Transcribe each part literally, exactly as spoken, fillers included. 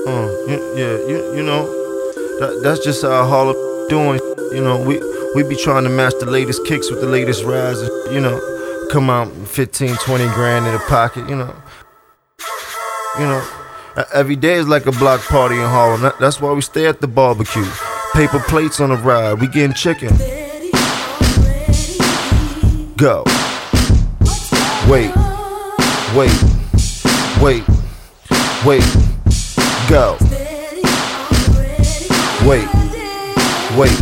Uh, you, yeah, you, you know, that, that's just how Harlem doing. You know, we we be trying to match the latest kicks with the latest rides. And, you know, come out fifteen, twenty grand in the pocket. You know, you know, every day is like a block party in Harlem. That, that's why we stay at the barbecue. Paper plates on the ride. We getting chicken. Go. Wait. Wait. Wait. Wait. Go. Wait. Wait.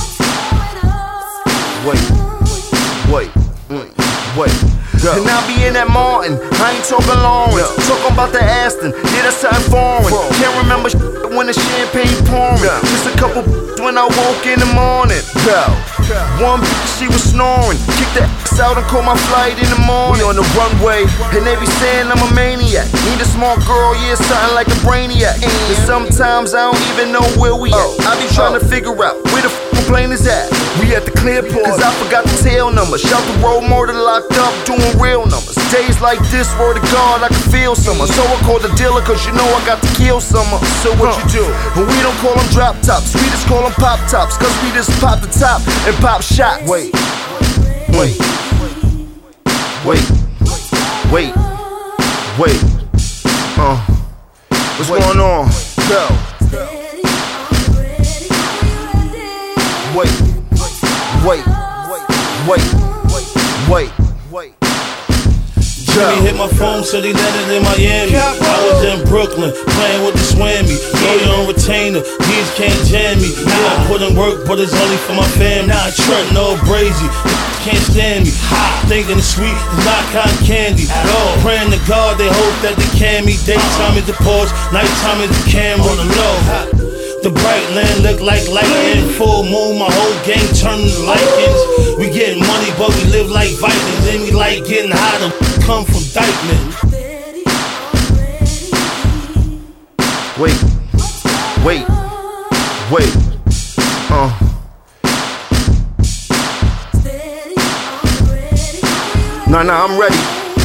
Wait. Wait. Wait. Go. And I be in that Martin, I ain't talking Lawrence. Yeah. Talking about the Aston, yeah, that's something foreign. Bro. Can't remember when the champagne pouring. Yeah. Just a couple when I woke in the morning. Go. One bitch, she was snoring. Kick the ass out and call my flight in the morning. We on the runway, and they be saying I'm a maniac. Need a small girl, yeah, something like a brainiac. And sometimes I don't even know where we at. I be trying to figure out where the f***ing plane is at. We at the Clearport, cause I forgot the tail number. Shout the road murder locked up, doing real numbers. Days like this, word to God, I can feel summer. So I called the dealer, cause you know I got to kill summer. So what huh. you do? And we don't call them drop tops, we just call them pop tops. Cause we just pop the top and pop shots. Wait. Wait. Wait. Wait. Wait. Uh. What's Wait. going on? Go. Wait. Wait. Wait. Wait. Wait. Jimmy hit my phone, said he landed in Miami. I was in Brooklyn, playing with the Swammy. Lawyer on retainer, these can't jam me. Yeah, I put in work, but it's only for my family. Nah, Trent, no brazy, can't stand me. Thinking the sweet is not cotton candy at all. Praying to God, they hope that they can me. Daytime is the pause, nighttime is the camera on the low. The bright land look like lightning. Full moon, my whole gang turning to lichens. We getting money, but we live like Vikings. And we like getting high to come from Dykeman. Wait. Wait. Wait. Uh. Nah, nah, I'm ready.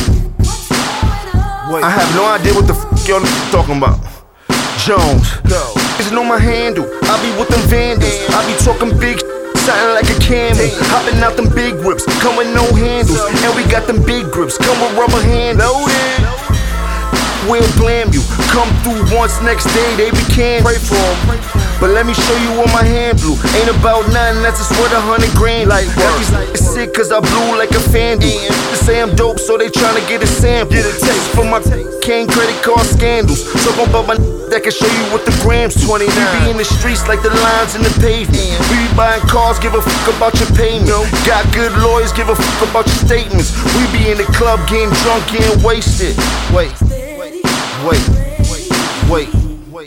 Wait. I have no idea what the f*** y'all talking about. Jones. Go. Niggas know my handle, I be with them vandals. I be talking big shit, something like a camel. Hopping out them big whips, come with no handles. And we got them big grips, come with rubber handles. We'll blame you, come through once, next day they be canned. Pray for them, but let me show you what my hand blew. Ain't about nothing, that's just worth a hundred grand. Like, it's sick cause I blew like a fan do. They say I'm dope, so they tryna get a sample. Get a text for my cane credit card scandals. Talking about my that can show you what the grams twenty-nine. We be in the streets like the lines in the pavement. We be buying cars, give a fuck about your payment. Got good lawyers, give a fuck about your statements. We be in the club getting drunk, getting wasted. Wait. Wait, wait, wait,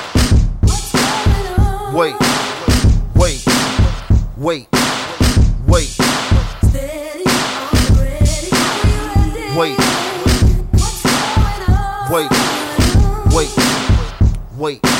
wait, wait, wait, wait, wait, wait, wait, wait.